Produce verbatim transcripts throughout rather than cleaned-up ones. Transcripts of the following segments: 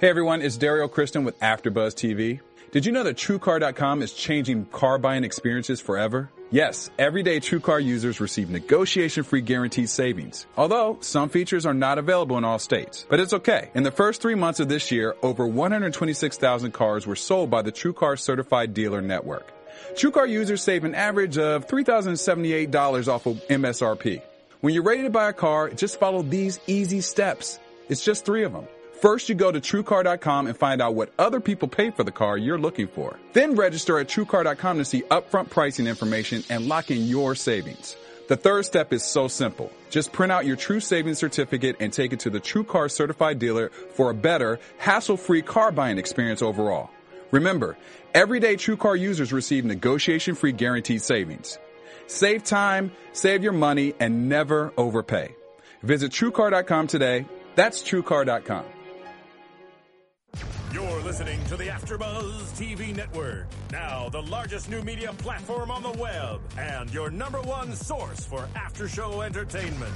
Hey everyone, it's Daryl Kristen with AfterBuzz T V. Did you know that True Car dot com is changing car buying experiences forever? Yes, everyday TrueCar users receive negotiation-free guaranteed savings. Although, some features are not available in all states. But it's okay. In the first three months of this year, over one hundred twenty-six thousand cars were sold by the TrueCar Certified Dealer Network. TrueCar users save an average of three thousand seventy-eight dollars off of M S R P. When you're ready to buy a car, just follow these easy steps. It's just three of them. First, you go to True Car dot com and find out what other people pay for the car you're looking for. Then register at True Car dot com to see upfront pricing information and lock in your savings. The third step is so simple. Just print out your True Savings Certificate and take it to the TrueCar Certified Dealer for a better, hassle-free car buying experience overall. Remember, everyday TrueCar users receive negotiation-free guaranteed savings. Save time, save your money, and never overpay. Visit True Car dot com today. That's True Car dot com. You're listening to the AfterBuzz T V network. Now, the largest new media platform on the web and your number one source for after-show entertainment.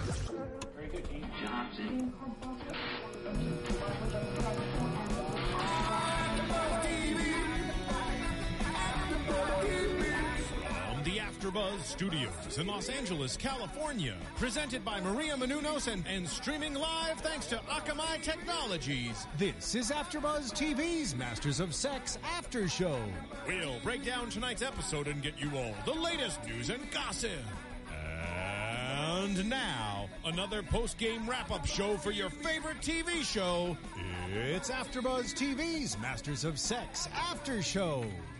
The AfterBuzz Studios in Los Angeles, California. Presented by Maria Menounos and, and streaming live thanks to Akamai Technologies. This is AfterBuzz T V's Masters of Sex After Show. We'll break down tonight's episode and get you all the latest news and gossip. And now, another post-game wrap-up show for your favorite T V show. It's AfterBuzz T V's Masters of Sex After Show.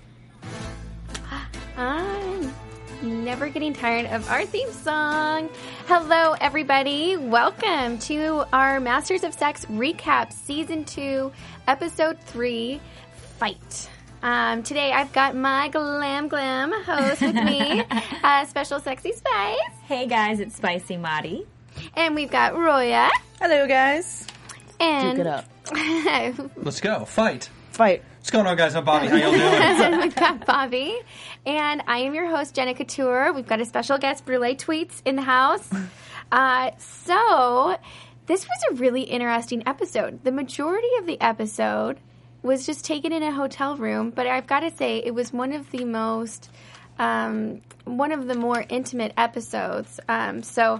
I'm never getting tired of our theme song. Hello, everybody. Welcome to our Masters of Sex recap, Season two, Episode three, Fight. Um, today, I've got my Glam Glam host with me, uh, Special Sexy Spice. Hey, guys. It's Spicy Madi. And we've got Roya. Hello, guys. And Duke it up. Let's go. Fight. Fight. What's going on, guys? I'm Bobby. How y'all doing? And we've got Bobby. And I am your host, Jenna Couture. We've got a special guest, Brule Tweets, in the house. Uh, so, this was a really interesting episode. The majority of the episode was just taken in a hotel room, but I've got to say, it was one of the most... Um, one of the more intimate episodes. Um, so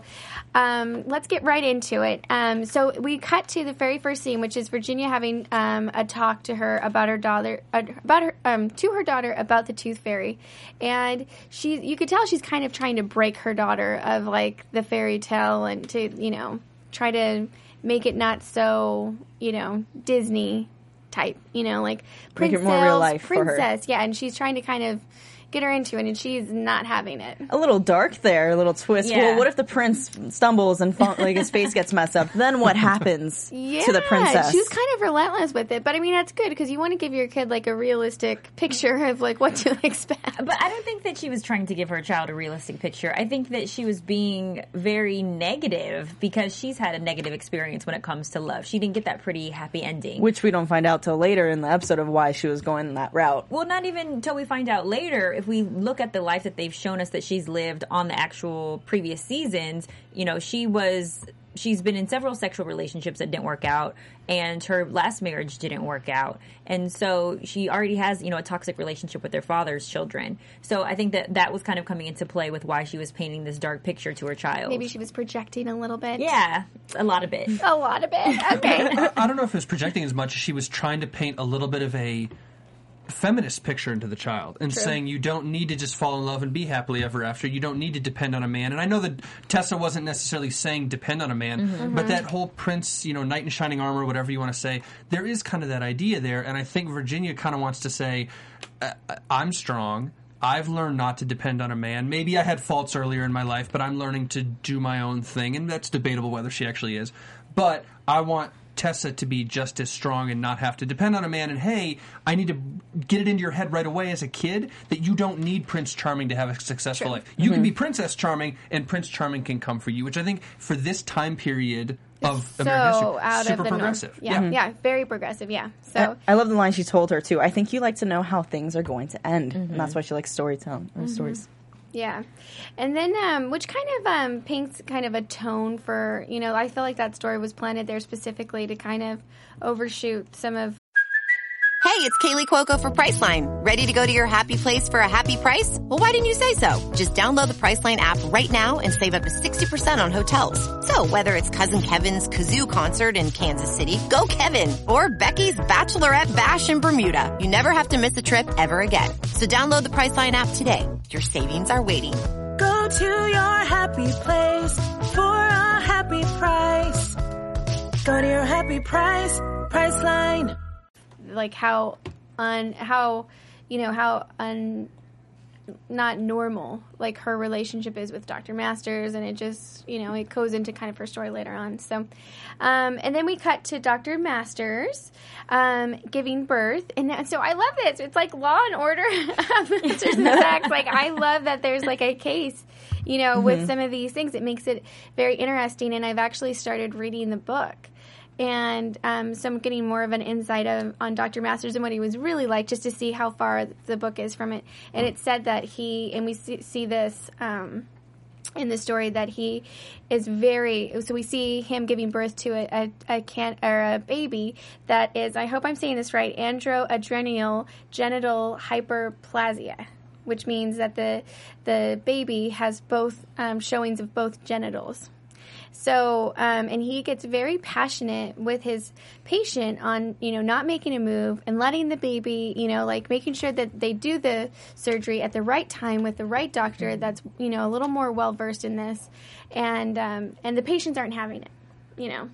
um, let's get right into it. Um, so we cut to the very first scene, which is Virginia having um, a talk to her about her daughter, uh, about her um, to her daughter about the Tooth Fairy, and she, you could tell she's kind of trying to break her daughter of like the fairy tale and to you know try to make it not so you know Disney type, you know like Make princess, it more real life for her. princess, yeah, and she's trying to kind of get her into it, and she's not having it. A little dark there, a little twist. Yeah. Well, what if the prince stumbles and fall, like his face gets messed up? Then what happens Yeah, to the princess? she was kind of relentless with it, but I mean that's good because you want to give your kid like a realistic picture of like what to expect. But I don't think that she was trying to give her child a realistic picture. I think that she was being very negative because she's had a negative experience when it comes to love. She didn't get that pretty happy ending. Which we don't find out till later in the episode of why she was going that route. Well, not even until we find out later. If we look at the life that they've shown us that she's lived on the actual previous seasons, you know, she was... She's been in several sexual relationships that didn't work out, and her last marriage didn't work out. And so she already has, you know, a toxic relationship with her father's children. So I think that that was kind of coming into play with why she was painting this dark picture to her child. Maybe she was projecting a little bit. Yeah, a lot of it. A lot of it. Okay. I, I don't know if it was projecting as much as she was trying to paint a little bit of a feminist picture into the child and True. saying you don't need to just fall in love and be happily ever after. You don't need to depend on a man. And I know that Tessa wasn't necessarily saying depend on a man, Mm-hmm. but that whole prince, you know, knight in shining armor, whatever you want to say, there is kind of that idea there. And I think Virginia kind of wants to say, I'm strong. I've learned not to depend on a man. Maybe I had faults earlier in my life, but I'm learning to do my own thing. And that's debatable whether she actually is. But I want Tessa to be just as strong and not have to depend on a man. And hey, I need to get it into your head right away as a kid that you don't need Prince Charming to have a successful True. life. You mm-hmm. can be Princess Charming, and Prince Charming can come for you, which I think for this time period of so American history, out super of the progressive. North. Yeah, yeah, yeah, very progressive. Yeah. So I, I love the line she told her too. I think you like to know how things are going to end, mm-hmm. and that's why she likes storytelling or mm-hmm. stories. Yeah. And then, um, which kind of um, paints kind of a tone for, you know, I feel like that story was planted there specifically to kind of overshoot some of. Hey, it's Kaylee Cuoco for Priceline. Ready to go to your happy place for a happy price? Well, why didn't you say so? Just download the Priceline app right now and save up to sixty percent on hotels. So whether it's Cousin Kevin's Kazoo Concert in Kansas City, go Kevin, or Becky's Bachelorette Bash in Bermuda, you never have to miss a trip ever again. So download the Priceline app today. Your savings are waiting. Go to your happy place for a happy price. Go to your happy price, Priceline. Like how un how you know how un not normal like her relationship is with Doctor Masters, and it just you know it goes into kind of her story later on. So, um, and then we cut to Doctor Masters um, giving birth, and that, so I love this. It's like Law and Order, Masters and Sex. Like I love that there's like a case, you know, mm-hmm. with some of these things. It makes it very interesting, and I've actually started reading the book. And um, so I'm getting more of an insight of, on Doctor Masters and what he was really like, just to see how far the book is from it. And it said that he, and we see, see this um, in the story, that he is very, so we see him giving birth to a, a, a, can, or a baby that is, I hope I'm saying this right, androadrenal genital hyperplasia, which means that the, the baby has both um, showings of both genitals. So, um, and he gets very passionate with his patient on, you know, not making a move and letting the baby, you know, like making sure that they do the surgery at the right time with the right doctor that's, you know, a little more well-versed in this. And, um, and the patients aren't having it, you know.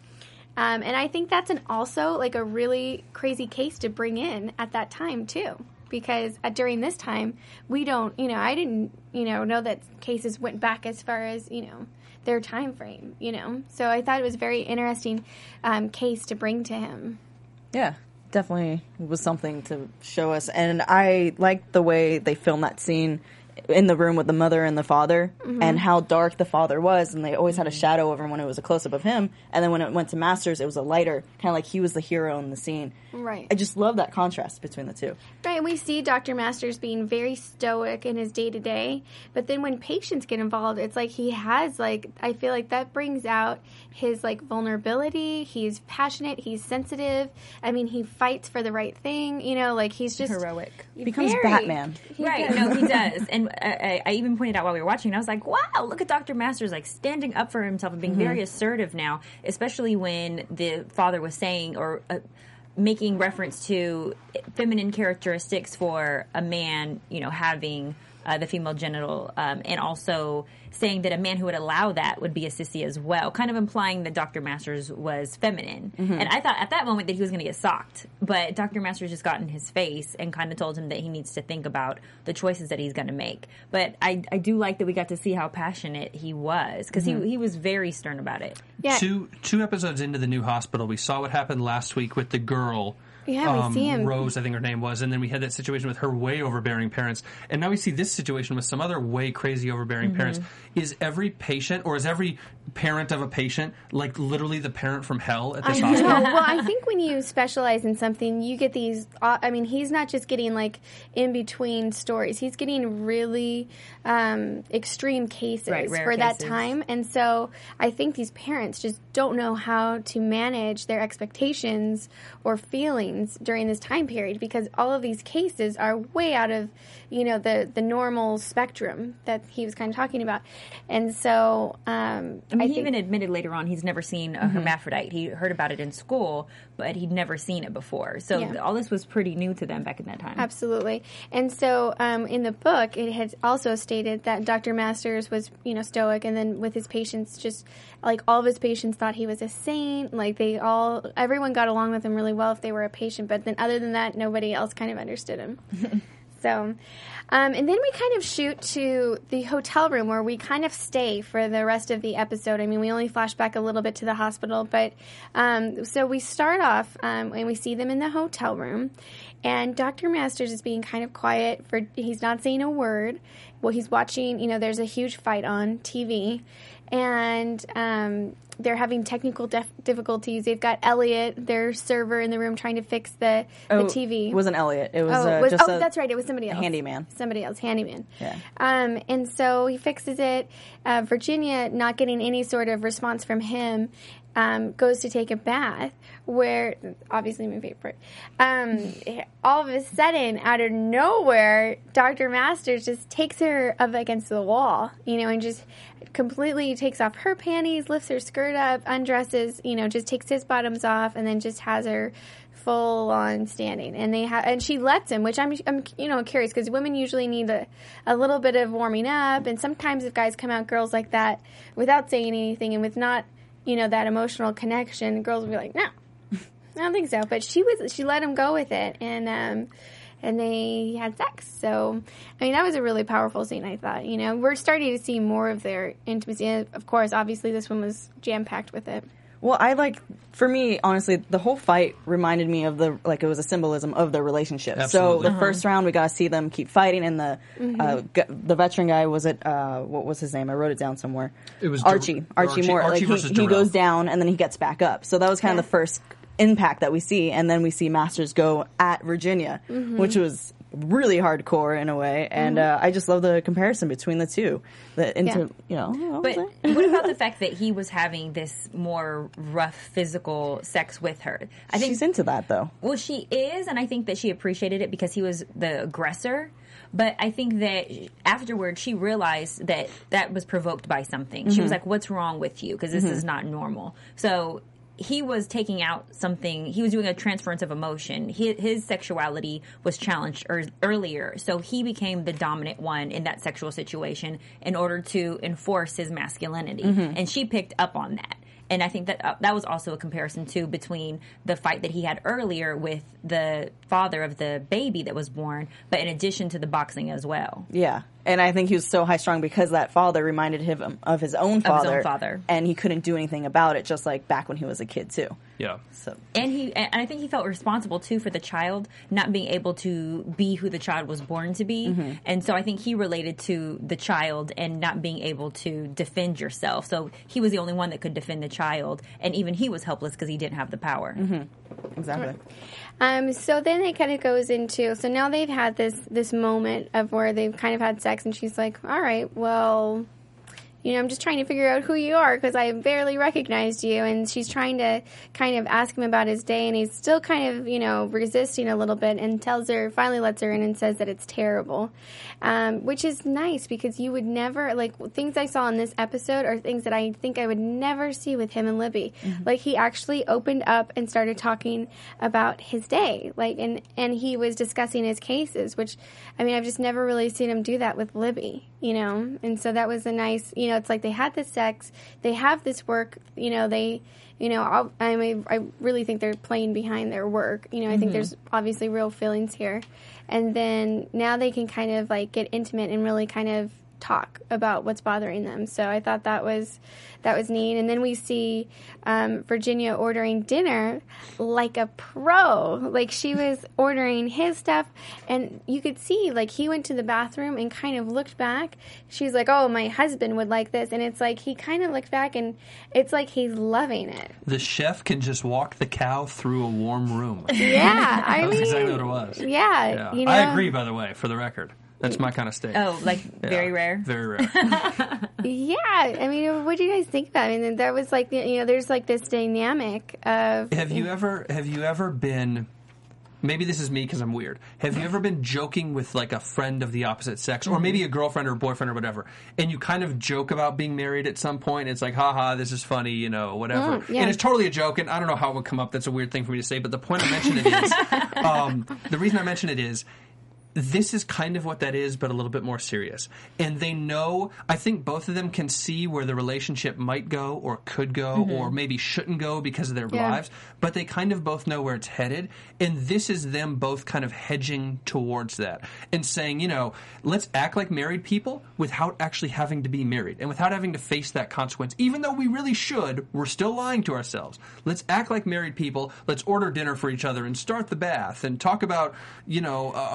Um, and I think that's an also like a really crazy case to bring in at that time, too. Because uh, during this time, we don't, you know, I didn't, you know, know that cases went back as far as, you know, their time frame, you know. So I thought it was a very interesting um, case to bring to him. Yeah, definitely was something to show us. And I liked the way they filmed that scene in the room with the mother and the father, mm-hmm. and how dark the father was, and they always had a shadow over him when it was a close-up of him, and then when it went to Masters, it was a lighter, kind of like he was the hero in the scene. Right. I just love that contrast between the two. Right, and we see Doctor Masters being very stoic in his day-to-day, but then when patients get involved, it's like he has, like, I feel like that brings out his, like, vulnerability. He's passionate, he's sensitive. I mean, he fights for the right thing, you know, like, he's just... heroic. He becomes very, Batman. Right, no, he does. And I, I even pointed out while we were watching, I was like, wow, look at Doctor Masters, like, standing up for himself and being mm-hmm. very assertive now, especially when the father was saying, or... Uh, making reference to feminine characteristics for a man, you know, having uh, the female genital, um, and also saying that a man who would allow that would be a sissy as well, kind of implying that Doctor Masters was feminine. Mm-hmm. And I thought at that moment that he was going to get socked, but Doctor Masters just got in his face and kind of told him that he needs to think about the choices that he's going to make. But I, I do like that we got to see how passionate he was, because mm-hmm. he, he was very stern about it. Yeah. Two, two episodes into the new hospital, we saw what happened last week with the girl. Yeah, we um, see him. Rose, I think her name was, and then we had that situation with her way overbearing parents, and now we see this situation with some other way crazy overbearing mm-hmm. parents. Is every patient, or is every parent of a patient, like literally the parent from hell at this I hospital? know. Well, I think when you specialize in something, you get these, uh, I mean, he's not just getting like in between stories. He's getting really um, extreme cases right, for cases. that time. And so I think these parents just don't know how to manage their expectations or feelings during this time period, because all of these cases are way out of, you know, the, the normal spectrum that he was kind of talking about. And so, um, I mean, I he think, even admitted later on he's never seen a mm-hmm. hermaphrodite. He heard about it in school, but he'd never seen it before. So yeah. all this was pretty new to them back in that time. Absolutely. And so um, in the book, it had also stated that Doctor Masters was, you know, stoic, and then with his patients, just like all of his patients thought he was a saint. Like they all, everyone got along with him really well if they were a patient, but then other than that, nobody else kind of understood him. So, um, and then we kind of shoot to the hotel room where we kind of stay for the rest of the episode. I mean, we only flash back a little bit to the hospital, but um, so we start off um, and we see them in the hotel room, and Doctor Masters is being kind of quiet. For he's not saying a word. Well, he's watching, you know, there's a huge fight on T V, and um, they're having technical def- difficulties. They've got Elliot, their server, in the room trying to fix the, Oh, the T V. It wasn't Elliot. It was, Oh, uh, it was- just oh a that's right. It was somebody else. handyman. Somebody else, handyman. Yeah. Um, and so he fixes it. Uh, Virginia, not getting any sort of response from him, um, goes to take a bath, where, obviously my favorite, um, all of a sudden, out of nowhere, Doctor Masters just takes her up against the wall, you know, and just completely takes off her panties, lifts her skirt up, undresses, you know, just takes his bottoms off, and then just has her full on standing, and they have, and she lets him, which I'm, I'm, you know, curious, because women usually need a, a little bit of warming up, and sometimes if guys come out girls like that without saying anything and with not, you know, that emotional connection, girls will be like, no, I don't think so. But she was, she let him go with it, and um, and they had sex. So, I mean, that was a really powerful scene, I thought. You know, we're starting to see more of their intimacy. And of course, obviously, this one was jam packed with it. Well, I like, for me, honestly, the whole fight reminded me of the, like, it was a symbolism of their relationship. Absolutely. So the first round, we got to see them keep fighting, and the Mm-hmm. uh, g- the veteran guy, was it, uh, what was his name? I wrote it down somewhere. It was Dar- Archie. Archie, Archie- Moore. Archie like, he, versus he Darrell. goes down, and then he gets back up. So that was kind Yeah. of the first impact that we see, and then we see Masters go at Virginia, Mm-hmm. which was really hardcore in a way, and uh, I just love the comparison between the two. The inter, Yeah. you know, But what about the fact that he was having this more rough physical sex with her? I think she's into that though. Well, she is, and I think that she appreciated it because he was the aggressor. But I think that afterwards she realized that that was provoked by something. She was like, "What's wrong with you? Because this is not normal." So he was taking out something. He was doing a transference of emotion. His, his sexuality was challenged er, earlier, so he became the dominant one in that sexual situation in order to enforce his masculinity. And she picked up on that. And I think that uh, that was also a comparison, too, between the fight that he had earlier with the father of the baby that was born, but in addition to the boxing as well. Yeah. And I think he was so high strung because that father reminded him of his own father. Of his own father. And he couldn't do anything about it, just like back when he was a kid, too. Yeah. So And he, and I think he felt responsible, too, for the child not being able to be who the child was born to be. Mm-hmm. And so I think he related to the child and not being able to defend yourself. So he was the only one that could defend the child. And even he was helpless because he didn't have the power. Mm-hmm. Exactly. Um, so then it kind of goes into, so now they've had this this moment of where they've kind of had sex, and she's like, all right, well, you know, I'm just trying to figure out who you are because I barely recognized you. And she's trying to kind of ask him about his day, and he's still kind of, you know, resisting a little bit, and tells her, finally lets her in and says that it's terrible, um, which is nice because you would never, like, things I saw in this episode are things that I think I would never see with him and Libby. Mm-hmm. Like, he actually opened up and started talking about his day, like, and, and he was discussing his cases, which, I mean, I've just never really seen him do that with Libby, you know, and so that was a nice, you know, it's like they had this sex, they have this work, you know, they, you know, I'll, I mean, I really think they're playing behind their work, you know, I Mm-hmm. think there's obviously real feelings here, and then now they can kind of like get intimate and really kind of talk about what's bothering them. So I thought that was that was neat. And then we see um, Virginia ordering dinner like a pro. Like she was ordering his stuff, and you could see like he went to the bathroom and kind of looked back. She's like, "Oh, my husband would like this," and it's like he kind of looked back, and it's like he's loving it. The chef can just walk the cow through a warm room. Yeah, I That was mean, exactly what it was. Yeah, Yeah. you know, I agree, by the way, for the record. That's my kind of steak. Oh, like Yeah. very rare? Very rare. Yeah, I mean, what do you guys think about it? I mean, there was like, you know, there's like this dynamic of. Have you ever have you ever been, maybe this is me because I'm weird, have you ever been joking with like a friend of the opposite sex, or maybe a girlfriend or a boyfriend or whatever, and you kind of joke about being married at some point? It's like, haha, this is funny, you know, whatever. Mm, yeah. And it's totally a joke, and I don't know how it would come up. That's a weird thing for me to say, but the point I mention it is, um, the reason I mention it is, this is kind of what that is, but a little bit more serious. And they know, I think both of them can see where the relationship might go or could go Mm-hmm. or maybe shouldn't go because of their Yeah. lives, but they kind of both know where it's headed. And this is them both kind of hedging towards that and saying, you know, let's act like married people without actually having to be married and without having to face that consequence. Even though we really should, we're still lying to ourselves. Let's act like married people. Let's order dinner for each other and start the bath and talk about, you know, uh, our past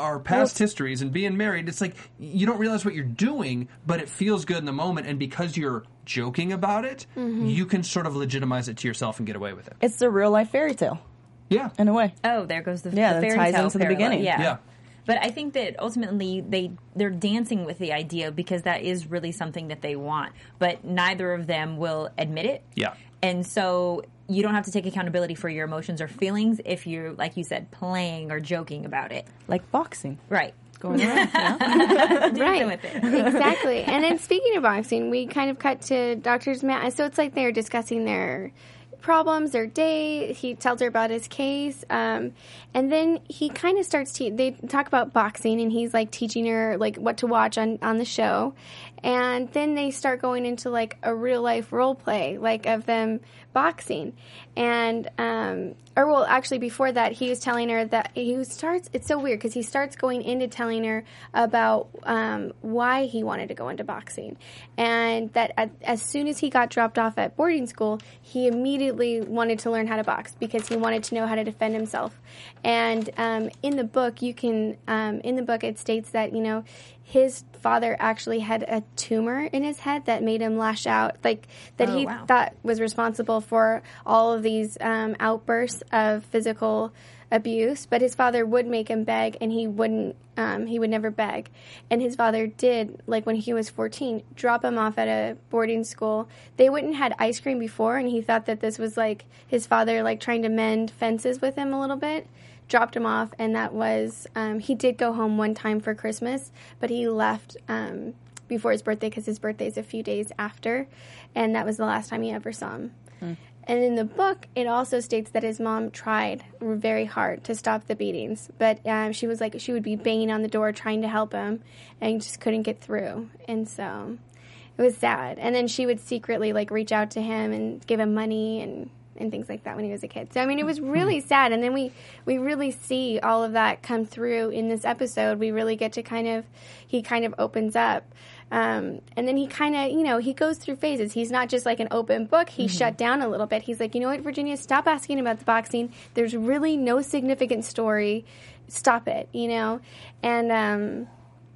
past histories and being married, it's like you don't realize what you're doing, but it feels good in the moment, and because you're joking about it, Mm-hmm. you can sort of legitimize it to yourself and get away with it. It's the real life fairy tale. Yeah. In a way. Oh, there goes the, Yeah, the that fairy ties tale into the parallel. beginning. Yeah. Yeah. But I think that ultimately they they're dancing with the idea because that is really something that they want. But neither of them will admit it. Yeah. And so you don't have to take accountability for your emotions or feelings if you're, like you said, playing or joking about it. Like boxing. Right. Going around. Yeah. Dancing Right. with it. Exactly. And then speaking of boxing, we kind of cut to Doctor's Matt. So it's like they're discussing their problems, their day. He tells her about his case. Um, and then he kind of starts to, they talk about boxing, and he's like teaching her like what to watch on, on the show. And then they start going into like a real life role play, like of them boxing. And, um, or well, actually before that, he was telling her that he starts, it's so weird because he starts going into telling her about um, why he wanted to go into boxing. And that at, as soon as he got dropped off at boarding school, he immediately wanted to learn how to box because he wanted to know how to defend himself. And um, in the book, you can, um, in the book, it states that, you know, his father actually had a tumor in his head that made him lash out, like that Oh, he wow. thought was responsible for all of these um, outbursts of physical abuse. But his father would make him beg, and he wouldn't. Um, he would never beg. And his father did, like when he was fourteen, drop him off at a boarding school. They wouldn't had ice cream before, and he thought that this was like his father, like trying to mend fences with him a little bit. Dropped him off, and that was, um, he did go home one time for Christmas, but he left um, before his birthday because his birthday is a few days after, and that was the last time he ever saw him. Mm. And in the book, it also states that his mom tried very hard to stop the beatings, but um, she was like, she would be banging on the door trying to help him, and just couldn't get through, and so it was sad. And then she would secretly, like, reach out to him and give him money and and things like that when he was a kid. So, I mean, it was really sad. And then we, we really see all of that come through in this episode. We really get to kind of, he kind of opens up. Um, and then he kind of, you know, he goes through phases. He's not just like an open book. He mm-hmm. shut down a little bit. He's like, you know what, Virginia, stop asking about the boxing. There's really no significant story. Stop it, you know? And, um,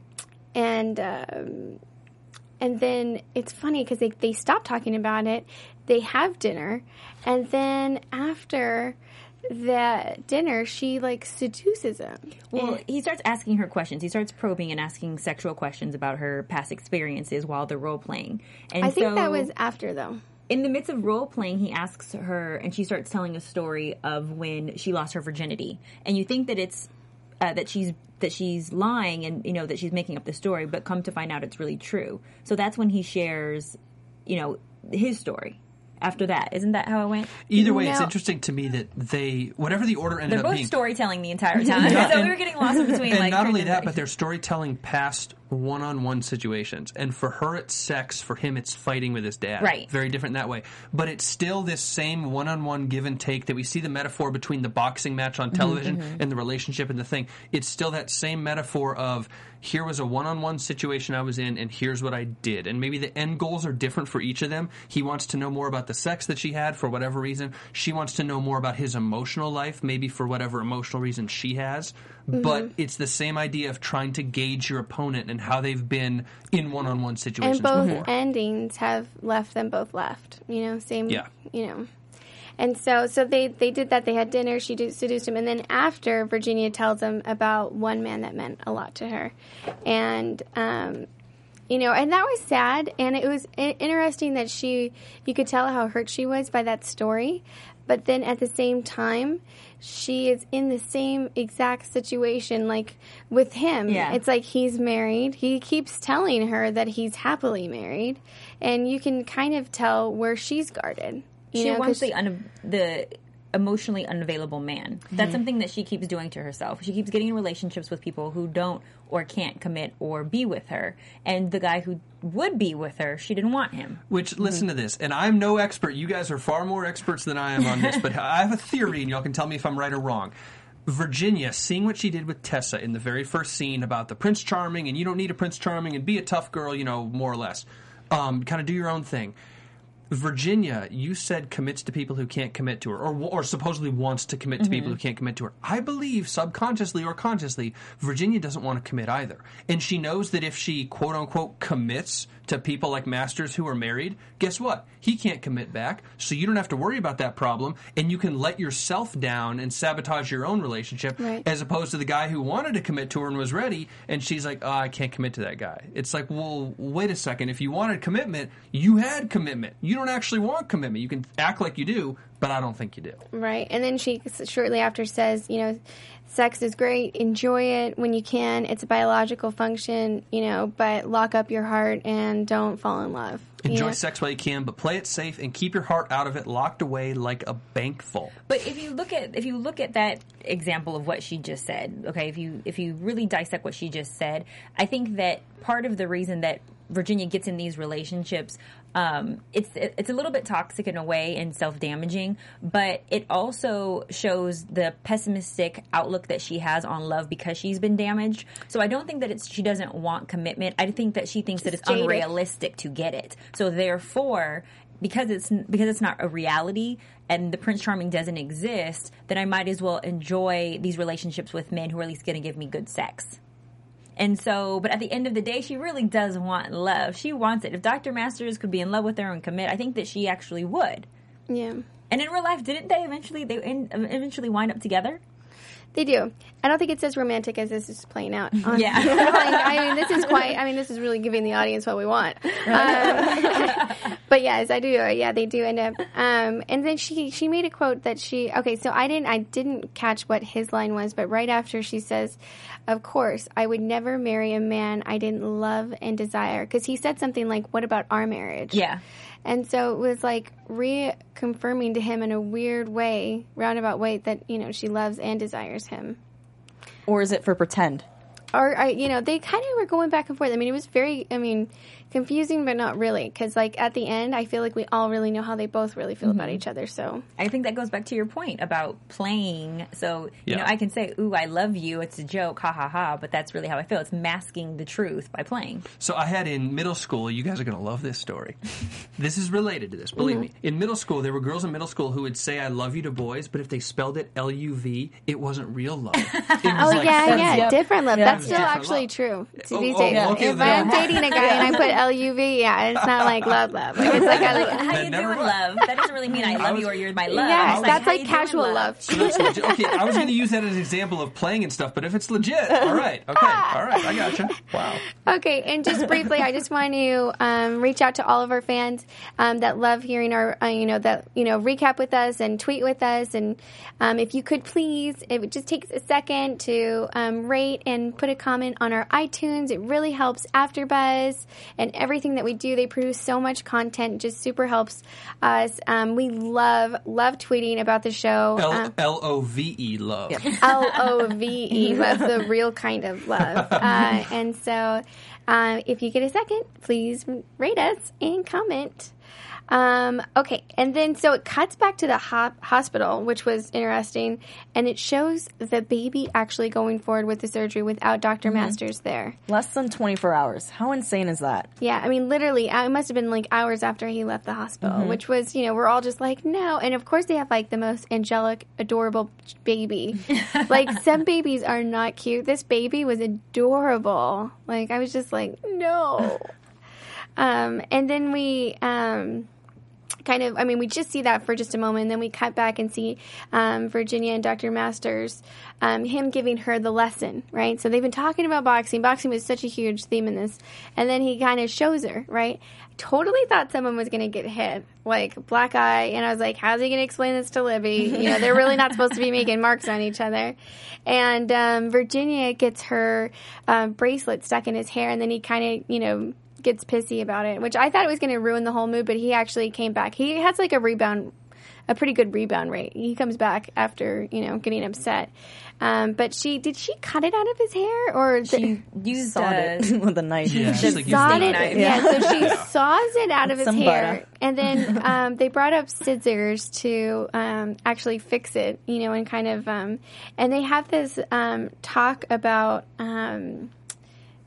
and, um, and then it's funny because they, they stop talking about it. They have dinner, and then after the dinner, she, like, seduces him. Well, and he starts asking her questions. He starts probing and asking sexual questions about her past experiences while they're role-playing. And I think so, that was after, though. In the midst of role-playing, he asks her, and she starts telling a story of when she lost her virginity. And you think that it's, uh, that she's that she's lying and, you know, that she's making up the story, but come to find out it's really true. So that's when he shares, you know, his story. After that, isn't that how it went? Either way, No. it's interesting to me that they, whatever the order ended They're up both being, storytelling the entire time. Yeah, so and- we were getting lost in between. and like not only Kristen that, said. but they're storytelling past one-on-one situations. And for her, it's sex. For him, it's fighting with his dad. Right. Very different that way. But it's still this same one-on-one give and take that we see the metaphor between the boxing match on television mm-hmm. and the relationship and the thing. It's still that same metaphor of here was a one-on-one situation I was in, and here's what I did. And maybe the end goals are different for each of them. He wants to know more about the sex that she had for whatever reason. She wants to know more about his emotional life, maybe for whatever emotional reason she has. Mm-hmm. But it's the same idea of trying to gauge your opponent and how they've been in one-on-one situations And both before. endings have left them both left. You know, same, Yeah. you know. And so so they, they did that. They had dinner. She did, seduced him. And then after, Virginia tells him about one man that meant a lot to her. And, um, you know, and that was sad. And it was i- interesting that she, you could tell how hurt she was by that story. But then at the same time, she is in the same exact situation, like with him. Yeah. It's like he's married. He keeps telling her that he's happily married. And you can kind of tell where she's guarded. You she know, 'cause wants the un- the emotionally unavailable man. That's Mm-hmm. something that she keeps doing to herself. She keeps getting in relationships with people who don't or can't commit or be with her. And the guy who would be with her, she didn't want him. Which, listen to this, and I'm no expert. You guys are far more experts than I am on this, but I have a theory, and y'all can tell me if I'm right or wrong. Virginia, seeing what she did with Tessa in the very first scene about the Prince Charming, and you don't need a Prince Charming, and be a tough girl, you know, more or less. Um, kind of do your own thing. Virginia, you said commits to people who can't commit to her, or or supposedly wants to commit to Mm-hmm. people who can't commit to her. I believe subconsciously or consciously, Virginia doesn't want to commit either. And she knows that if she, quote unquote, commits to people like Masters who are married, guess what? He can't commit back, so you don't have to worry about that problem, and you can let yourself down and sabotage your own relationship, Right. as opposed to the guy who wanted to commit to her and was ready, and she's like, oh, I can't commit to that guy. It's like, well, wait a second. If you wanted commitment, you had commitment. You don't actually want commitment. You can act like you do, but I don't think you do. Right. And then she shortly after says, you know, sex is great. Enjoy it when you can. It's a biological function, you know, but lock up your heart and don't fall in love. you Enjoy know? sex while you can, but play it safe and keep your heart out of it, locked away like a bank vault. But if you look at if you look at that example of what she just said, okay, if you if you really dissect what she just said, I think that part of the reason that Virginia gets in these relationships, um, it's it's a little bit toxic in a way and self-damaging, but it also shows the pessimistic outlook that she has on love because she's been damaged. So I don't think that it's she doesn't want commitment. I think that she thinks that it's jaded. unrealistic to get it. So therefore, because it's because it's not a reality and the Prince Charming doesn't exist, then I might as well enjoy these relationships with men who are at least going to give me good sex. And so, but at the end of the day, she really does want love. She wants it. If Doctor Masters could be in love with her and commit, I think that she actually would. Yeah. And in real life, didn't they eventually they in, eventually wind up together? They do. I don't think it's as romantic as this is playing out. On, Yeah. like, I mean, this is quite, I mean, this is really giving the audience what we want. Um, but yes, I do. Yeah, they do end up. Um, and then she, she made a quote that she, okay, so I didn't, I didn't catch what his line was, but right after she says, of course, I would never marry a man I didn't love and desire. Because he said something like, what about our marriage? Yeah. And so it was like reconfirming to him in a weird way, roundabout way, that, you know, she loves and desires him. Or is it for pretend? Or, I, you know, they kind of were going back and forth. I mean, it was very, I mean, confusing, but not really. Because, like, at the end, I feel like we all really know how they both really feel about each other, so. I think that goes back to your point about playing. So, you Yeah. know, I can say, ooh, I love you. It's a joke, ha, ha, ha. But that's really how I feel. It's masking the truth by playing. So I had in middle school, you guys are going to love this story. This is related to this, believe Mm-hmm. me. In middle school, there were girls in middle school who would say I love you to boys, but if they spelled it L U V, it wasn't real love. It was Oh, like yeah, friendship. yeah, Yep. different love. Yeah. That's still Different actually love. true to Oh, these oh, days. okay, if then. I'm dating a guy and I put L U V, yeah, it's not like love, love. Like, it's like, I like, How That you never- doing, love? That doesn't really mean I love was- you or you're my love. yeah, It's that's how like you doing, casual love. So that's legit. Okay, I was going to use that as an example of playing and stuff, but if it's legit, all right, okay, all right, I gotcha. Wow. Okay, and just briefly, I just want to um, reach out to all of our fans um, that love hearing our, uh, you know, that you know, recap with us and tweet with us, and um, if you could please, it would just take a second to um, rate and put a comment on our iTunes. It really helps AfterBuzz and everything that we do. They produce so much content, it just super helps us. Um, we love love tweeting about the show. L Um, L O V E love. L O V E, love, the real kind of love. Uh, and so, uh, if you get a second, please rate us and comment. Um, okay, and then so it cuts back to the ho- hospital, which was interesting, and it shows the baby actually going forward with the surgery without Doctor Masters there. Less than twenty-four hours. How insane is that? Yeah, I mean, literally, it must have been like hours after he left the hospital, which was, you know, we're all just like, no. And of course, they have like the most angelic, adorable baby. Like, some babies are not cute. This baby was adorable. Like, I was just like, no. Um, and then we, um, kind of, I mean, we just see that for just a moment, and then we cut back and see um, Virginia and Doctor Masters, um, him giving her the lesson, right? So they've been talking about boxing. Boxing was such a huge theme in this. And then he kind of shows her, right? Totally thought someone was going to get hit, like black eye. And I was like, how's he going to explain this to Libby? You know, they're really not supposed to be making marks on each other. And um, Virginia gets her um, bracelet stuck in his hair, and then he kind of, you know, gets pissy about it, which I thought it was going to ruin the whole mood, but he actually came back. He has like a rebound, a pretty good rebound rate. He comes back after, you know, getting upset. Um, but she, did she cut it out of his hair, or She used Sawed a, it with a knife. Yeah, she's like, sawed you it? knife. Yeah, so she saws it out of his Some hair, butter. and then um, they brought up scissors to um, actually fix it, you know, and kind of, um, and they have this um, talk about. Um,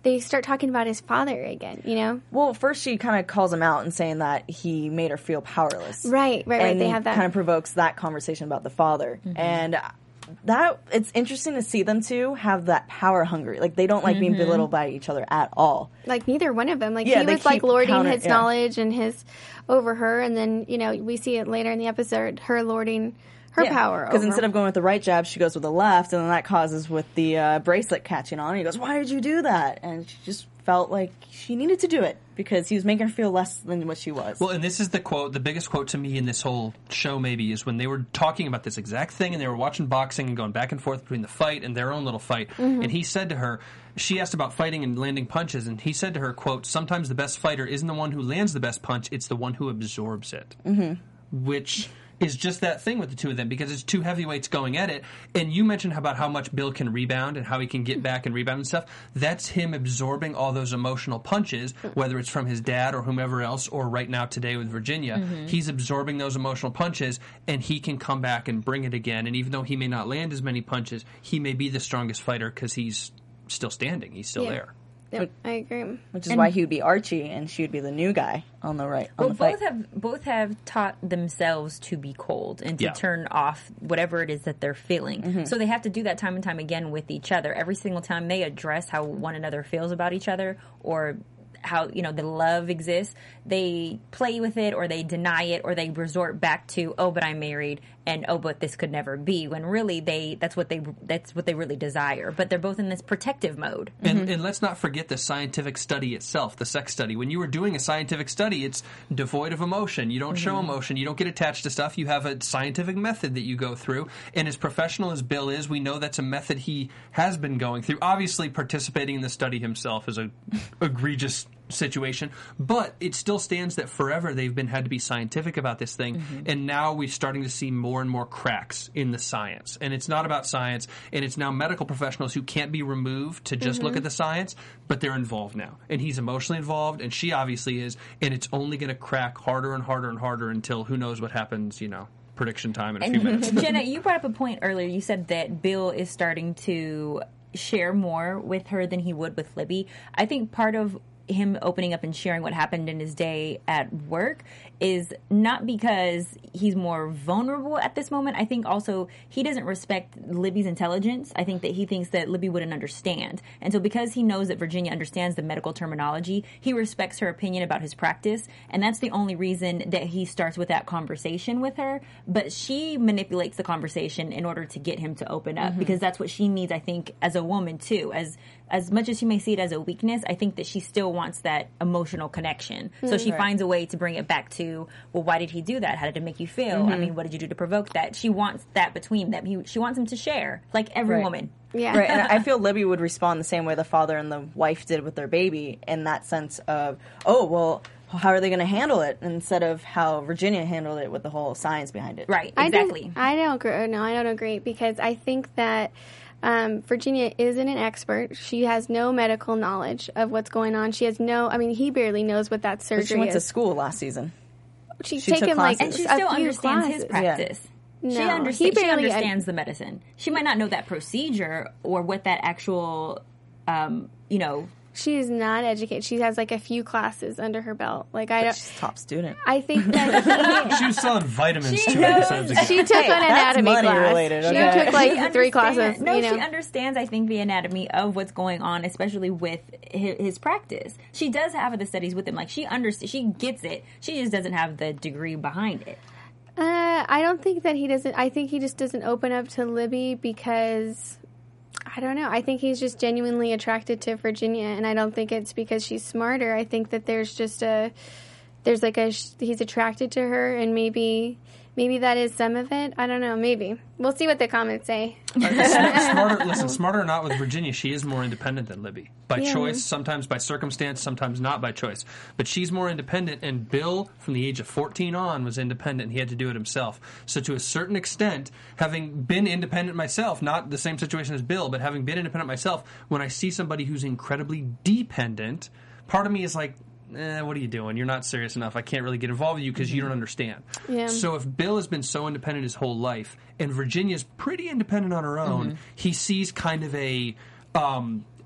they start talking about his father again, you know? Well, first she kind of calls him out and saying that he made her feel powerless. Right, right, right. And They have that. kind of provokes that conversation about the father. Mm-hmm. And that it's interesting to see them two have that power hungry. Like, they don't like being Mm-hmm. belittled by each other at all. Like, neither one of them. Like, Yeah, he they was, like, keep lording counter- his yeah. knowledge and his over her, and then, you know, we see it later in the episode, her lording her power Because over instead of going with the right jab, she goes with the left, and then that causes with the uh, bracelet catching on. And he goes, "Why did you do that?" And she just felt like she needed to do it because he was making her feel less than what she was. Well, and this is the quote, the biggest quote to me in this whole show maybe, is when they were talking about this exact thing and they were watching boxing and going back and forth between the fight and their own little fight. Mm-hmm. And he said to her, she asked about fighting and landing punches, and he said to her, quote, "Sometimes the best fighter isn't the one who lands the best punch, it's the one who absorbs it." Mm-hmm. Which is just that thing with the two of them, because it's two heavyweights going at it. And you mentioned about how much Bill can rebound and how he can get back and rebound and stuff. That's him absorbing all those emotional punches, whether it's from his dad or whomever else, or right now today with Virginia. Mm-hmm. He's absorbing those emotional punches, and he can come back and bring it again. And even though he may not land as many punches, he may be the strongest fighter because he's still standing. He's still Yeah. there. Yep, I agree. Which is why he would be Archie and she would be the new guy on the right. On Well, the fight. both have both have taught themselves to be cold and to Yeah. turn off whatever it is that they're feeling. Mm-hmm. So they have to do that time and time again with each other. Every single time they address how one another feels about each other, or how, you know, the love exists, they play with it, or they deny it, or they resort back to, "Oh, but I'm married," and "Oh, but this could never be," when really they that's what they that's what they really desire. But they're both in this protective mode. And, and let's not forget the scientific study itself, the sex study. When you were doing a scientific study, it's devoid of emotion. You don't show emotion. You don't get attached to stuff. You have a scientific method that you go through. And as professional as Bill is, we know that's a method he has been going through. Obviously, participating in the study himself is a egregious situation, but it still stands that forever they've been had to be scientific about this thing, mm-hmm. and now we're starting to see more and more cracks in the science. And it's not about science, and it's now medical professionals who can't be removed to just mm-hmm. look at the science, but they're involved now. And he's emotionally involved, and she obviously is, and it's only going to crack harder and harder and harder until who knows what happens, you know, prediction time in a few minutes. Jenna, you brought up a point earlier. You said that Bill is starting to share more with her than he would with Libby. I think part of him opening up and sharing what happened in his day at work is not because he's more vulnerable at this moment. I think also he doesn't respect Libby's intelligence. I think that he thinks that Libby wouldn't understand. And so because he knows that Virginia understands the medical terminology, he respects her opinion about his practice. And that's the only reason that he starts with that conversation with her. But she manipulates the conversation in order to get him to open up, mm-hmm. because that's what she needs, I think, as a woman too. As as much as she may see it as a weakness, I think that she still wants that emotional connection. So mm-hmm. she right. finds a way to bring it back to, well, why did he do that? How did it make you feel? Mm-hmm. I mean, what did you do to provoke that? She wants that between them. He, she wants him to share, like every right. woman. Yeah. Right, and I feel Libby would respond the same way the father and the wife did with their baby, in that sense of, oh, well, how are they going to handle it, instead of how Virginia handled it with the whole science behind it. Right, I exactly. don't, I don't agree. No, I don't agree, because I think that um, Virginia isn't an expert. She has no medical knowledge of what's going on. She has no, I mean, he barely knows what that surgery But she went is. to school last season. She's she taken took like classes. And she a still few understands classes. his practice. No, she, he understa- she barely- understands the medicine. She might not know that procedure or what that actual, um, you know... She is not educated. She has like a few classes under her belt. Like I But don't. she's a top student. I think that She was selling vitamins She two knows. episodes ago. she took Hey, an that's anatomy money class. related, She okay? took like She three understands- classes. No, you know. she understands, I think, the anatomy of what's going on, especially with his, his practice. She does have the studies with him. Like, she understands, she gets it. She just doesn't have the degree behind it. Uh, I don't think that he doesn't. I think he just doesn't open up to Libby because I don't know. I think he's just genuinely attracted to Virginia, and I don't think it's because she's smarter. I think that there's just a there's like a he's attracted to her, and maybe maybe that is some of it. I don't know. Maybe we'll see what the comments say. Uh, smarter, listen, smarter or not with Virginia, she is more independent than Libby. By Yeah. choice, sometimes by circumstance, sometimes not by choice. But she's more independent, and Bill, from the age of fourteen on, was independent. He had to do it himself. So to a certain extent, having been independent myself, not the same situation as Bill, but having been independent myself, when I see somebody who's incredibly dependent, part of me is like, Eh, what are you doing? You're not serious enough. I can't really get involved with you because you don't understand. Yeah. So if Bill has been so independent his whole life, and Virginia's pretty independent on her own, Mm-hmm. he sees kind of a um,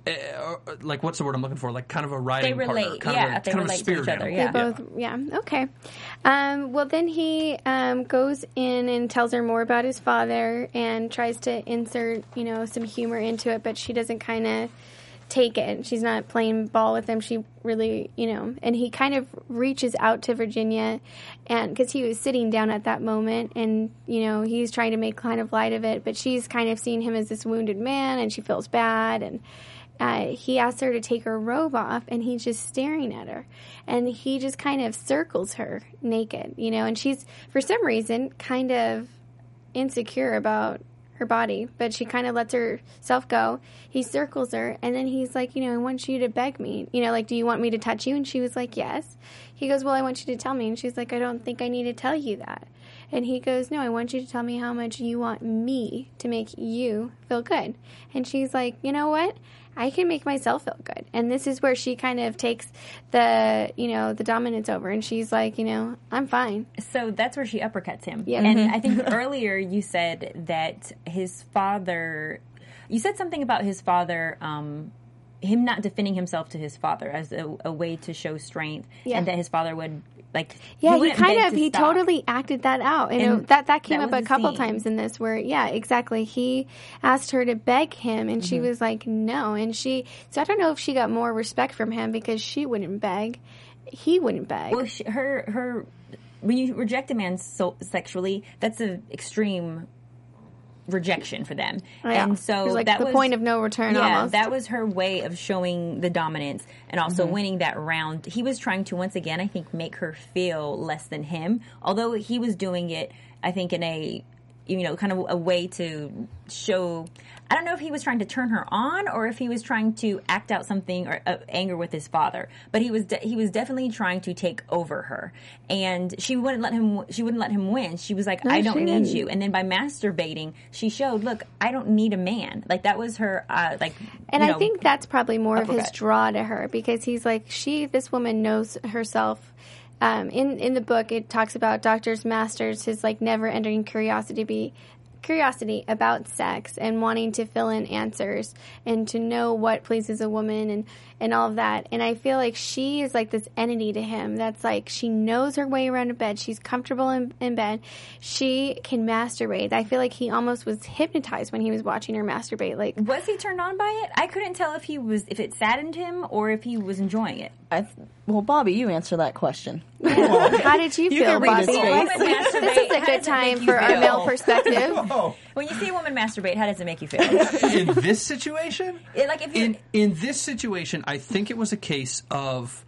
uh, like what's the word I'm looking for? Like kind of a riding They relate, partner, kind yeah, of a, they kind relate of a to each spirit other, animal. yeah. Both, yeah, okay. Um, well, then he um, goes in and tells her more about his father and tries to insert, you know, some humor into it, but she doesn't kind of take it. She's not playing ball with him. She really, you know, and he kind of reaches out to Virginia, and because he was sitting down at that moment, and you know, he's trying to make kind of light of it, but she's kind of seeing him as this wounded man, and she feels bad, and uh, he asks her to take her robe off, and he's just staring at her, and he just kind of circles her naked, you know, and she's for some reason kind of insecure about her body, but she kind of lets herself go. He circles her, and then he's like, you know, I want you to beg me. You know, like, do you want me to touch you? And she was like, yes. He goes, well, I want you to tell me. And she's like, I don't think I need to tell you that. And he goes, no, I want you to tell me how much you want me to make you feel good. And she's like, you know what? I can make myself feel good. And this is where she kind of takes the, you know, the dominance over. And she's like, you know, I'm fine. So that's where she uppercuts him. Yeah. And Mm-hmm. I think earlier you said that his father, you said something about his father, um, him not defending himself to his father as a, a way to show strength, Yeah. and that his father would, like, Yeah, he, wouldn't kind beg of, to he stop. totally acted that out. And, And it, that, that came that up was a the couple scene. times in this where, yeah, exactly. He asked her to beg him, and Mm-hmm. she was like, no. And she, so I don't know if she got more respect from him because she wouldn't beg. He wouldn't beg. Well, she, her, her, when you reject a man so sexually, that's an extreme rejection for them. Yeah. And so It was like that the was point of no return Yeah, almost. that was her way of showing the dominance and also Mm-hmm. winning that round. He was trying to once again, I think, make her feel less than him. Although he was doing it, I think, in a you know, kind of a way to show. I don't know if he was trying to turn her on or if he was trying to act out something or uh, anger with his father. But he was de- he was definitely trying to take over her, and she wouldn't let him. She wouldn't let him win. She was like, No, "I don't she need didn't. you." And then by masturbating, she showed, "Look, I don't need a man." Like that was her. Uh, like, And you I know, think that's probably more of his uppercut. draw to her because he's like, she, this woman knows herself. Um, in in the book, it talks about Doctor Masters, his like never ending curiosity be curiosity about sex and wanting to fill in answers and to know what pleases a woman and and all of that. And I feel like she is like this entity to him that's like she knows her way around a bed. She's comfortable in, in bed. She can masturbate. I feel like he almost was hypnotized when he was watching her masturbate. Like, Was he turned on by it? I couldn't tell if he was if it saddened him or if he was enjoying it. I th- well, Bobby, you answer that question. how did you, You feel, can read his Bobby? face. Women masturbate, This is a how good does it make time you for our feel? male perspective. When you see a woman masturbate, how does it make you feel? In this situation, It- like if you in in this situation, I think it was a case of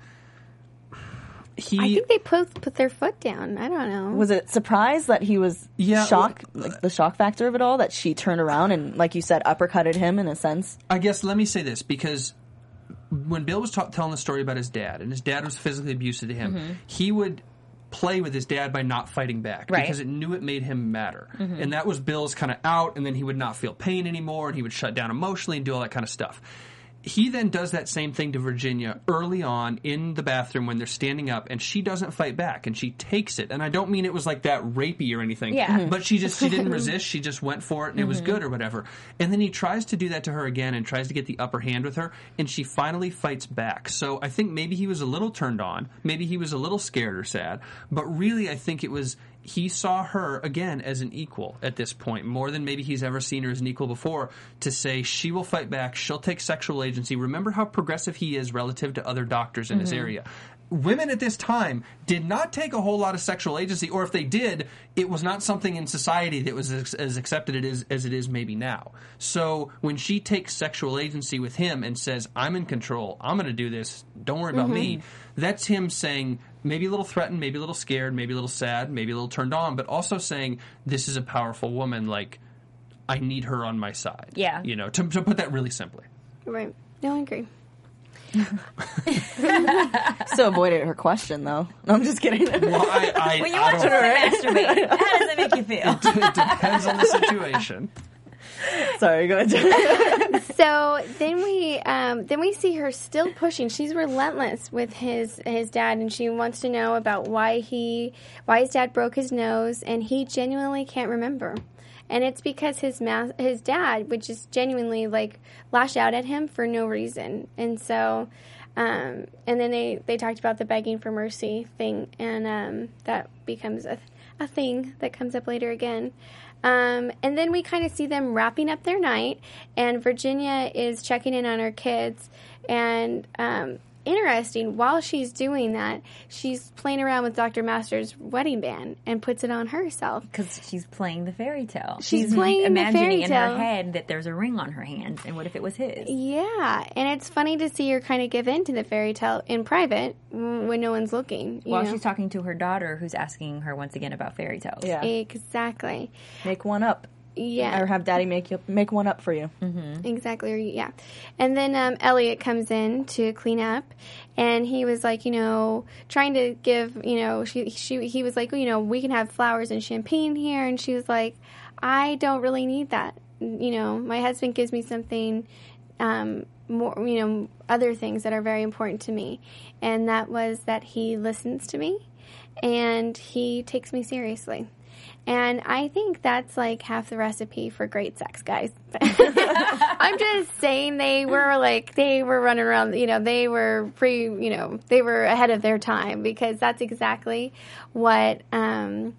he. I think they put put their foot down. I don't know. Was it surprised that he was Yeah, shocked, like the shock factor of it all, that she turned around and, like you said, uppercutted him in a sense? I guess let me say this because when Bill was ta- telling the story about his dad, and his dad was physically abusive to him, he would play with his dad by not fighting back Right. because it knew it made him madder. And that was Bill's kind of out, and then he would not feel pain anymore, and he would shut down emotionally and do all that kind of stuff. He then does that same thing to Virginia early on in the bathroom when they're standing up, and she doesn't fight back, and she takes it. And I don't mean it was like that rapey or anything, Yeah. Mhm. but she just she didn't resist. She just went for it, and it was good or whatever. And then he tries to do that to her again and tries to get the upper hand with her, and she finally fights back. So I think maybe he was a little turned on, maybe he was a little scared or sad, but really I think it was he saw her again as an equal at this point, more than maybe he's ever seen her as an equal before, to say she will fight back, she'll take sexual agency. Remember how progressive he is relative to other doctors in this area. Women at this time did not take a whole lot of sexual agency, or if they did, it was not something in society that was as, as accepted it is, as it is maybe now. So when she takes sexual agency with him and says, I'm in control, I'm going to do this, don't worry about me, that's him saying, maybe a little threatened, maybe a little scared, maybe a little sad, maybe a little turned on, but also saying, this is a powerful woman, like, I need her on my side. Yeah. You know, to, to put that really simply. Right. No, I agree. So avoided her question, though. No, I'm just kidding. Well, I, I, when you I watch a don't, woman masturbate, how does it make you feel? it depends on the situation. Sorry, go ahead. So then we um, then we see her still pushing. She's relentless with his his dad, and she wants to know about why he why his dad broke his nose, and he genuinely can't remember. and it's because his ma- his dad would just genuinely like lash out at him for no reason, and so. Um, and then they, they talked about the begging for mercy thing, and um, that becomes a, a thing that comes up later again. Um, and then we kind of see them wrapping up their night, and Virginia is checking in on her kids, and um, interesting, while she's doing that, she's playing around with Doctor Masters' wedding band and puts it on herself. Because she's playing the fairy tale. She's, she's playing imagining the fairy tale. in her head that there's a ring on her hand, and what if it was his? Yeah, and it's funny to see her kind of give in to the fairy tale in private when no one's looking. You While know? she's talking to her daughter, who's asking her once again about fairy tales. Yeah. Exactly. Make one up. Yeah. Or have Daddy make you make one up for you. Mm-hmm. Exactly. Or, yeah. And then um, Elliot comes in to clean up, and he was like, you know, trying to give, you know, she, she he was like, you know, we can have flowers and champagne here, and she was like, I don't really need that. You know, my husband gives me something um, more, you know, other things that are very important to me, and that was that he listens to me, and he takes me seriously. And I think that's like half the recipe for great sex, guys. I'm just saying they were like, they were running around, you know, they were pre, you know, they were ahead of their time, because that's exactly what, um,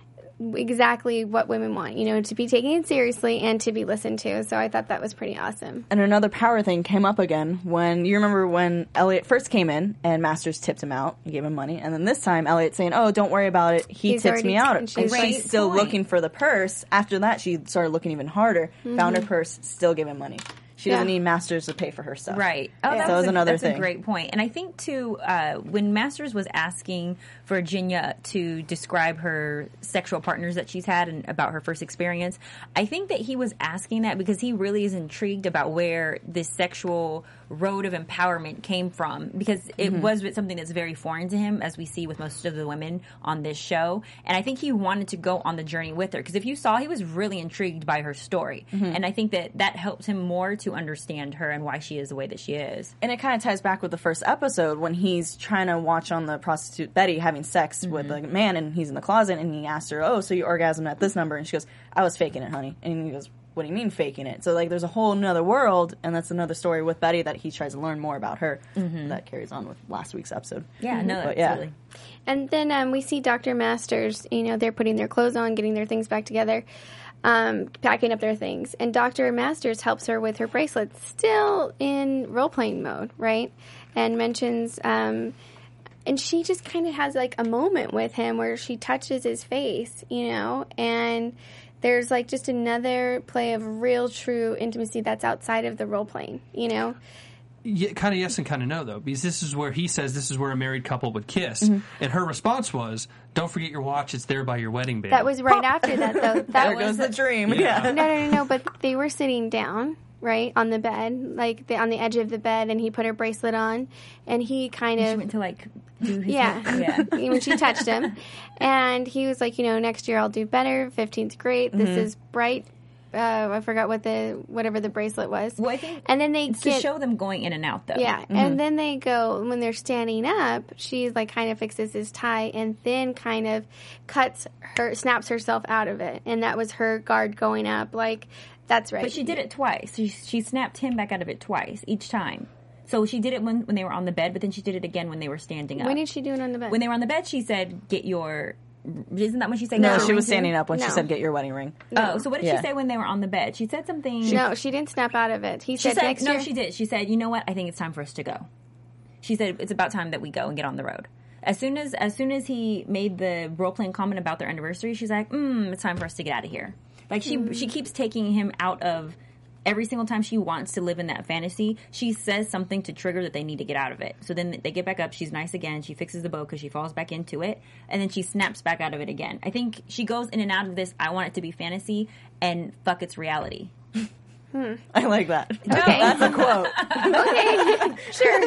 exactly what women want, you know, to be taken seriously and to be listened to. So I thought that was pretty awesome. And another power thing came up again when, you remember when Elliot first came in and Masters tipped him out and gave him money. And then this time Elliot's saying, oh, don't worry about it. He He's tipped already- me out. and And she's she's like- still Great point. looking for the purse. After that, she started looking even harder, found her Mm-hmm. purse, still gave him money. She doesn't Yeah. need Masters to pay for her stuff. Right. Oh, Yeah. that So was, was a, another that's thing. a great point. And I think, too, uh, when Masters was asking Virginia to describe her sexual partners that she's had and about her first experience, I think that he was asking that because he really is intrigued about where this sexual road of empowerment came from, because it Mm-hmm. was something that's very foreign to him, as we see with most of the women on this show. And I think he wanted to go on the journey with her, because if you saw, he was really intrigued by her story. Mm-hmm. And I think that that helped him more to understand her and why she is the way that she is. And it kind of ties back with the first episode when he's trying to watch on the prostitute Betty having sex with a man, and he's in the closet, and he asks her, oh, so you orgasmed at this number? And she goes, I was faking it, honey. And he goes, what do you mean faking it? So, like, there's a whole nother world, and that's another story with Betty that he tries to learn more about her. That carries on with last week's episode. Yeah, no, But, that's yeah. really... And then um, we see Doctor Masters, you know, they're putting their clothes on, getting their things back together, um, packing up their things. And Doctor Masters helps her with her bracelets, still in role-playing mode, right? And mentions, um, and she just kind of has, like, a moment with him where she touches his face, you know, and there's, like, just another play of real, true intimacy that's outside of the role-playing, you know? Yeah, kind of yes and kind of no, though, because this is where he says this is where a married couple would kiss. Mm-hmm. And her response was, don't forget your watch, it's there by your wedding band. That was right after that, though. That There was goes the dream. Yeah. Yeah. No, no, no, no. But they were sitting down, right, on the bed, like the, on the edge of the bed, and he put her bracelet on, and he kind She of, went to, like, do his... yeah, yeah. when she touched him, and he was like, you know, next year I'll do better. fifteenth great. This Mm-hmm. is bright. Uh, I forgot what the whatever the bracelet was. Well, I think and then they it's get to show them going in and out, though. yeah, and then they go when they're standing up. She's like kind of fixes his tie, and then kind of cuts her, snaps herself out of it, and that was her guard going up. Like that's right. But she did it twice. She, she snapped him back out of it twice, each time. So she did it when, when they were on the bed, but then she did it again when they were standing up. When did she do it on the bed? When they were on the bed, she said, get your... Isn't that what she said? No, Get your she ring was too? standing up when she No. said, get your wedding ring. Oh, so what did Yeah. she say when they were on the bed? She said something... No, she didn't snap out of it. He She said, said, next no, year. she did. She said, you know what? I think it's time for us to go. She said, it's about time that we go and get on the road. As soon as as soon as he made the role-playing comment about their anniversary, she's like, mm, it's time for us to get out of here. Like, she Mm. she keeps taking him out of... Every single time she wants to live in that fantasy, she says something to trigger that they need to get out of it. So then they get back up. She's nice again. She fixes the bow because she falls back into it. And then she snaps back out of it again. I think she goes in and out of this, I want it to be fantasy, and fuck, it's reality. I like that. Okay. That's a quote. Okay, sure.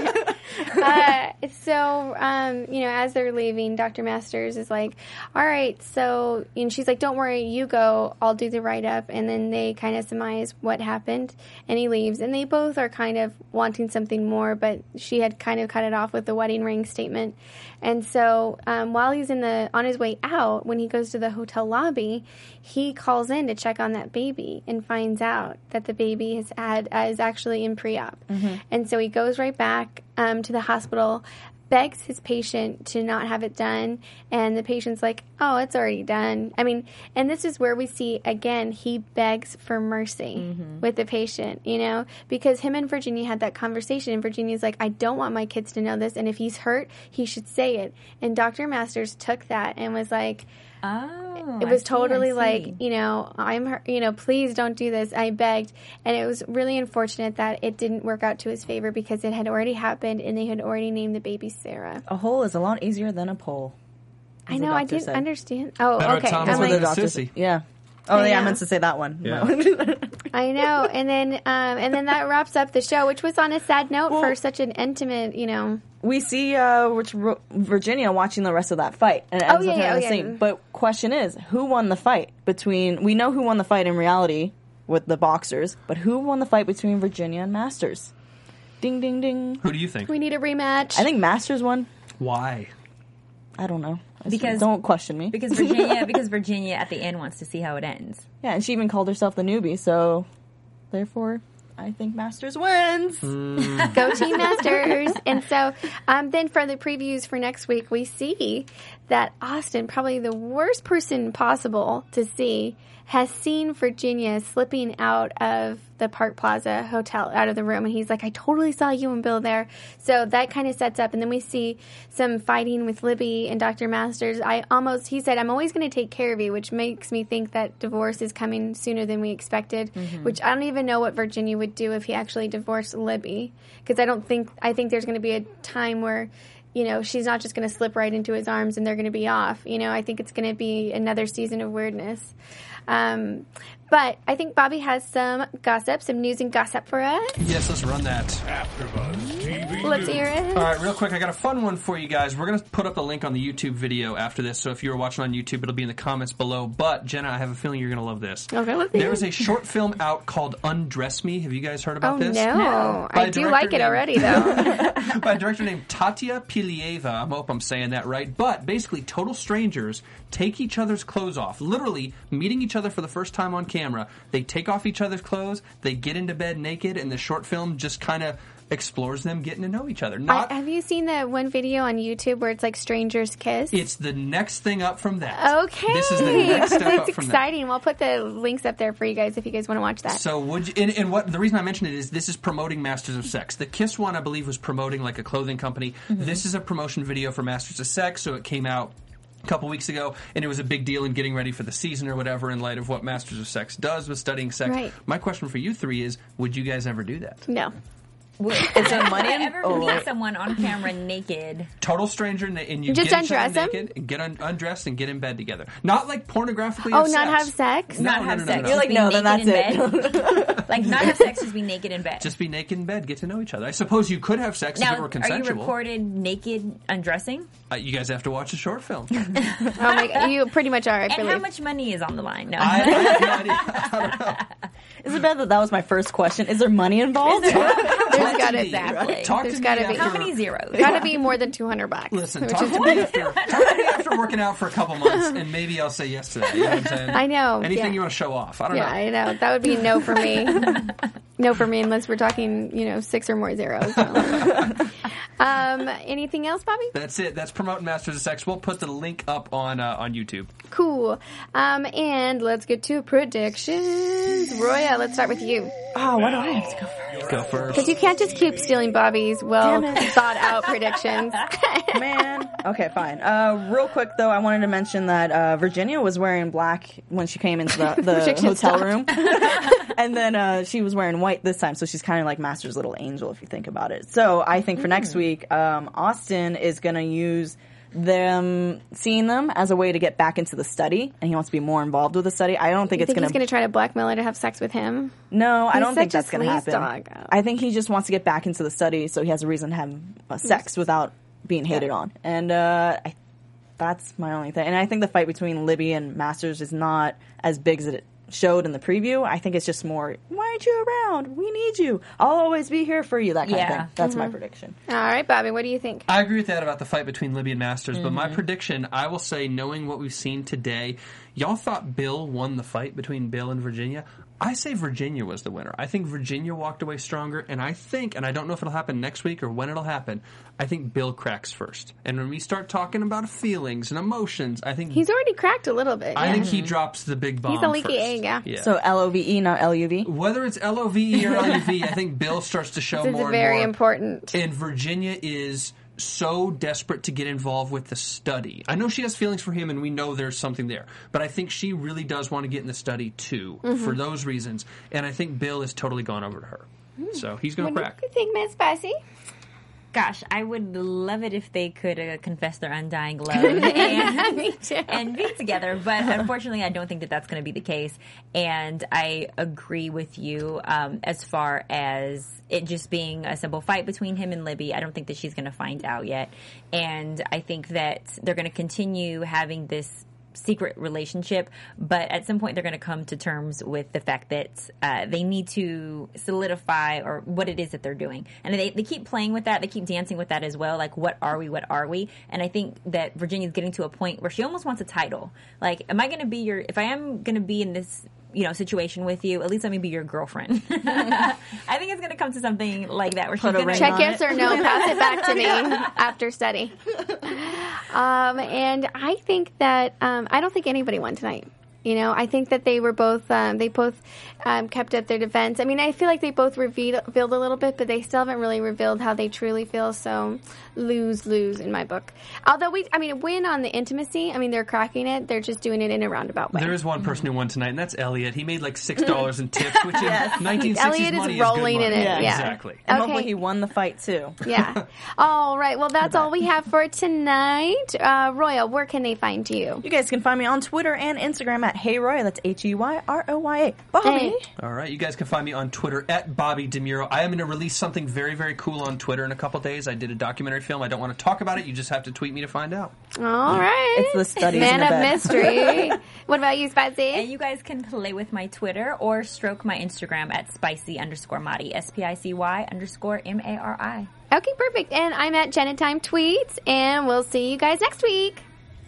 uh, so, um, you know, as they're leaving, Doctor Masters is like, all right, so, and she's like, don't worry, you go, I'll do the write-up. And then they kind of surmise what happened, and he leaves. And they both are kind of wanting something more, but she had kind of cut it off with the wedding ring statement. And so um, while he's in the on his way out, when he goes to the hotel lobby, he calls in to check on that baby and finds out that the baby has had uh, is actually in pre-op. Mm-hmm. And so he goes right back um, to the hospital, begs his patient to not have it done, and the patient's like, oh, it's already done. I mean, and this is where we see, again, he begs for mercy mm-hmm. with the patient, you know, because him and Virginia had that conversation, and Virginia's like, I don't want my kids to know this, and if he's hurt, he should say it. And Doctor Masters took that and was like, oh, it was I totally see, like, you know, I'm, hurt, you know, please don't do this. I begged. And it was really unfortunate that it didn't work out to his favor because it had already happened and they had already named the baby Sarah. A hole is a lot easier than a pole. I know, I didn't said. understand. Oh, Better okay. Thomas I'm than like, a sissy. Yeah. Oh, I yeah, know. I meant to say that one. Yeah. I know. And then um, and then that wraps up the show, which was on a sad note Well, for such an intimate, you know. We see uh, which, Virginia watching the rest of that fight, and it Oh, ends yeah, up yeah, having oh, the yeah. same. But question is, who won the fight between? We know who won the fight in reality with the boxers, but who won the fight between Virginia and Masters? Ding, ding, ding. Who do you think? We need a rematch. I think Masters won. Why? I don't know. I Because- don't question me. Because Virginia, because Virginia at the end wants to see how it ends. Yeah, and she even called herself the newbie, so therefore, I think Masters wins. Go Team Masters. And so um, then for the previews for next week, we see that Austin, probably the worst person possible to see, has seen Virginia slipping out of the Park Plaza Hotel, out of the room. And he's like, I totally saw you and Bill there. So that kind of sets up. And then we see some fighting with Libby and Doctor Masters. I almost, he said, I'm always going to take care of you, which makes me think that divorce is coming sooner than we expected, mm-hmm. which I don't even know what Virginia would do if he actually divorced Libby. Because I don't think, I think there's going to be a time where, you know, she's not just going to slip right into his arms and they're going to be off. You know, I think it's going to be another season of weirdness. Um, but I think Bobby has some gossip, some news and gossip for us. Yes, let's run that. AfterBuzz T V Let's News. hear it. All right, real quick, I got a fun one for you guys. We're going to put up the link on the YouTube video after this, so if you're watching on YouTube, it'll be in the comments below. But, Jenna, I have a feeling you're going to love this. Okay, let's hear There is it. a short film out called Undress Me. Have you guys heard about Oh, this? no. No. By I a do director like it named- already, though. by a director named Tatia Pilieva. I hope I'm saying that right. But basically, total strangers take each other's clothes off. Literally, meeting each other for the first time on camera. They take off each other's clothes, they get into bed naked, and the short film just kind of explores them getting to know each other. Not, I, have you seen that one video on YouTube where it's like strangers kiss? it's the next thing up from that. Okay. This is the next step That's up from that. exciting. We'll put the links up there for you guys if you guys want to watch that. So would you, and, and what the reason I mentioned it is this is promoting Masters of Sex. The Kiss one, I believe, was promoting like a clothing company. Mm-hmm. This is a promotion video for Masters of Sex, so it came out a couple weeks ago, and it was a big deal in getting ready for the season or whatever in light of what Masters of Sex does with studying sex. Right. My question for you three is, would you guys ever do that? No. Is there money in Ever oh, meet wait. someone on camera naked? Total stranger, and and you Just get each other undress him? naked, and get un- undressed, and get in bed together. Not like pornographically. Oh, have not sex. have sex? No, Not no, have no, no, sex. no. You're like, Just be no, then naked that's in bed? Like, not have sex, just be naked in bed. Just be naked in bed, get to know each other. I suppose you could have sex if now, it were are consensual. you recorded naked undressing? Uh, you guys have to watch a short film. Oh my, you pretty much are, I And believe. how much money is on the line? No. I, I have no idea. I don't know. Is it bad that that was my first question? Is there money involved? There's Talk got to to me. Exactly. Talk There's to gotta me be. after, How many zeros? Got to be more than two hundred bucks. Listen, which talk is to me after, talk to me after working out for a couple months, and maybe I'll say yes to that. You know what I'm saying? I know, Anything yeah. you want to show off. I don't Yeah, know. I know. That would be no for me. No for me unless we're talking, you know, six or more zeros. So. um, anything else, Bobby? That's it. That's promoting Masters of Sex. We'll put the link up on uh, on YouTube. Cool. Um, and let's get to predictions. Roya, let's start with you. Oh, why do I have to go first? Go first. Because you can't just keep stealing Bobby's well Damn it. thought out predictions. Man. Okay, fine. Uh, real quick, though, I wanted to mention that uh, Virginia was wearing black when she came into the, the Prediction hotel stopped. room. And then uh, she was wearing white this time, so she's kind of like Master's little angel, if you think about it. So I think for next week, um, Austin is going to use them seeing them as a way to get back into the study, and he wants to be more involved with the study. I don't think You it's think going he's going to try to blackmail her to have sex with him? No, I He's don't think such a that's going to happen. sleaze dog. I think he just wants to get back into the study, so he has a reason to have uh, sex without being hated on. And uh, I, that's my only thing. And I think the fight between Libby and Masters is not as big as it showed in the preview. I think it's just more, why aren't you around? We need you. I'll always be here for you, that kind Yeah. of thing. That's Mm-hmm. my prediction. All right, Bobby, what do you think? I agree with that about the fight between Libby and Masters, but Mm-hmm. my prediction, I will say, knowing what we've seen today, y'all thought Bill won the fight between Bill and Virginia. I say Virginia was the winner. I think Virginia walked away stronger, and I think, and I don't know if it'll happen next week or when it'll happen, I think Bill cracks first. And when we start talking about feelings and emotions, I think He's already cracked a little bit. I yeah. think he drops the big bomb He's a leaky first. egg, yeah. yeah. So L O V E, not L U V? Whether it's L O V E or L U V, I think Bill starts to show This more is and very more. important. And Virginia is so desperate to get involved with the study. I know she has feelings for him, and we know there's something there. But I think she really does want to get in the study, too, Mm-hmm. for those reasons. And I think Bill has totally gone over to her. So he's going What to do crack. you think, Miss Spicy? Gosh, I would love it if they could uh, confess their undying love and, Me too. and be together. But unfortunately, I don't think that that's going to be the case. And I agree with you um, as far as it just being a simple fight between him and Libby. I don't think that she's going to find out yet. And I think that they're going to continue having this secret relationship, but at some point they're going to come to terms with the fact that uh, they need to solidify or what it is that they're doing. And they, they keep playing with that. They keep dancing with that as well. Like, what are we? What are we? And I think that Virginia's getting to a point where she almost wants a title. Like, am I going to be your, if I am going to be in this, you know, situation with you, at least let me be your girlfriend. I think it's going to come to something like that where she's Put a going to ring Check on yes it. or no. Pass it back to me after study. Um, and I think that um, I don't think anybody won tonight. You know, I think that they were both um, they both um, kept up their defense. I mean, I feel like they both revealed, revealed a little bit, but they still haven't really revealed how they truly feel. So lose lose in my book. Although we, I mean, win on the intimacy. I mean, they're cracking it. They're just doing it in a roundabout way. There is one person who won tonight, and that's Elliot. He made like six dollars in tips, which in nineteen sixties Elliot is money rolling is good in money. it, yeah. Exactly. And Okay. hopefully he won the fight, too. Yeah. All right. Well, that's all we have for tonight. Uh, Royal, where can they find you? You guys can find me on Twitter and Instagram at Hey Roy. That's H E Y R O Y A. Bobby. Hey. All right, you guys can find me on Twitter at Bobby DeMuro. I am going to release something very, very cool on Twitter in a couple days. I did a documentary film. I don't want to talk about it. You just have to tweet me to find out. All right. It's the studies Man in a of bed. mystery. What about you, Spicy? And you guys can play with my Twitter or stroke my Instagram at spicy underscore Mari, S P I C Y underscore M A R I. Okay, perfect. And I'm at Jenna Time Tweets, and we'll see you guys next week.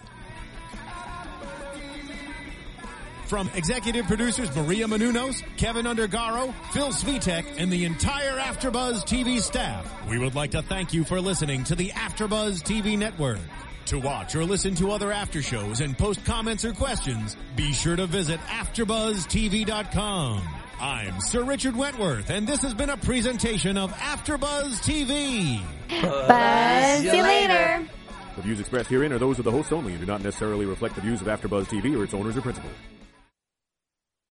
From executive producers Maria Menounos, Kevin Undergaro, Phil Svitek, and the entire AfterBuzz T V staff, we would like to thank you for listening to the AfterBuzz T V network. To watch or listen to other after shows and post comments or questions, be sure to visit after buzz T V dot com. I'm Sir Richard Wentworth, and this has been a presentation of AfterBuzz T V. Buzz you later. The views expressed herein are those of the hosts only and do not necessarily reflect the views of AfterBuzz T V or its owners or principals.